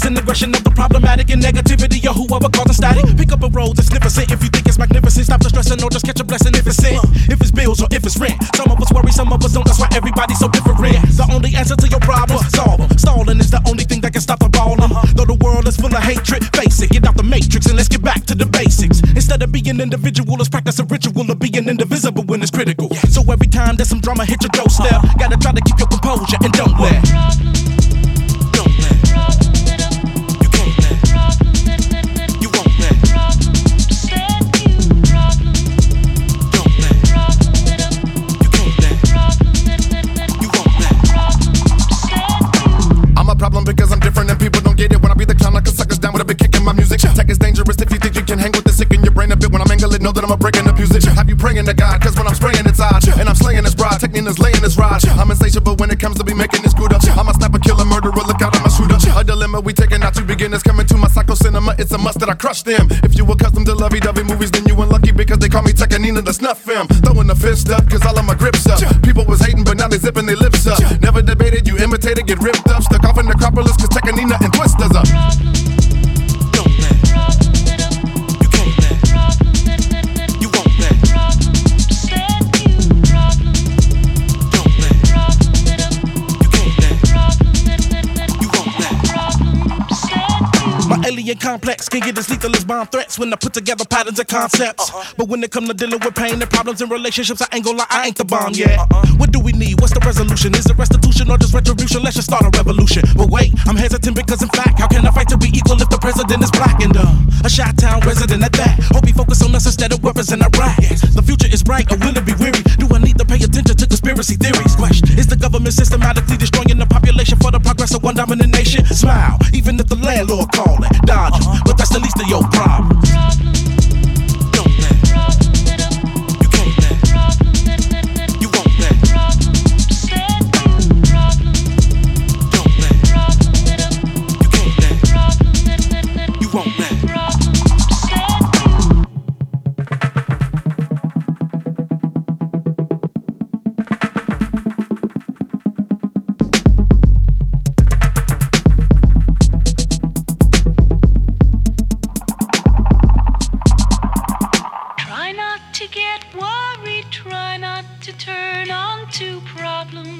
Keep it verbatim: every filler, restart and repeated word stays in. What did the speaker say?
and aggression of the problematic and negativity of whoever causing static. Pick up a road that's magnificent if you think it's magnificent. Stop the stressing or just catch a blessing if it's sin. If it's bills or if it's rent. Some of us worry, some of us don't. That's why everybody's so different. The only answer to your problems, solve them. Stalling is the only thing that can stop the ballin'. Though the world is full of hatred, face it. Get out the matrix and let's get back to the basics. Instead of being individual, let's practice a ritual of being indivisible when it's critical. So every time there's some drama hit your doorstep, gotta try to keep your composure and don't let. Don't let. You can't let. You won't let. Don't let. You can't let. You won't let. I'm a problem because I'm different and people don't get it. When I be the clown, I can suck us down with a big kick in my music. Tech is dangerous if you think you can hang with the sick in your brain a bit. When I'm angling, know that I'm a breaking the music. Have you praying to God? Cause when I'm spraying, it's odd. And I'm slaying this broad, Technina's laying this rod. I'm insatiable when it comes to be making this good up. I'm a snapper, killer, murderer, look out, I'm a shooter. A dilemma we taking out to beginners. Coming to my psycho cinema, it's a must that I crush them. If you accustomed to lovey-dovey movies, then you unlucky because they call me Technina the snuff film. Throwing the fist up, cause all of my grips up. People was hating, but now they zipping their lips up. Never debated, you imitated, get ripped up. Stuck off in the Acropolis, cause Technina and Twisters up. Don't let. You can't let. You won't let. Don't let. You can't let. You won't let. My alien complex can get as lethal as bomb threats when I put together patterns and concepts. Uh-huh. But when it come to dealing with pain and problems in relationships, I ain't gon' lie, I ain't the bomb yet. Uh-uh. What do we need? What's the resolution? Is it restitution or just retribution? Let's just start a revolution. But wait, I'm hesitant because in fact, how can I fight to be equal if the president is black and uh, a Chi-Town resident at that? Hope he focus on us instead of weapons in Iraq. Yes. The future is bright or will it be weary? Do I need to pay attention to conspiracy theories? Question, is the government systematically destroying the population for the progress of one dominant nation? Smile, even if the landlord call it, dodge him, uh-huh. But that's the least of your problems. Don't let. You can't let. You won't let. Don't let. You can't let. You won't let. To get worried, try not to turn on to problems.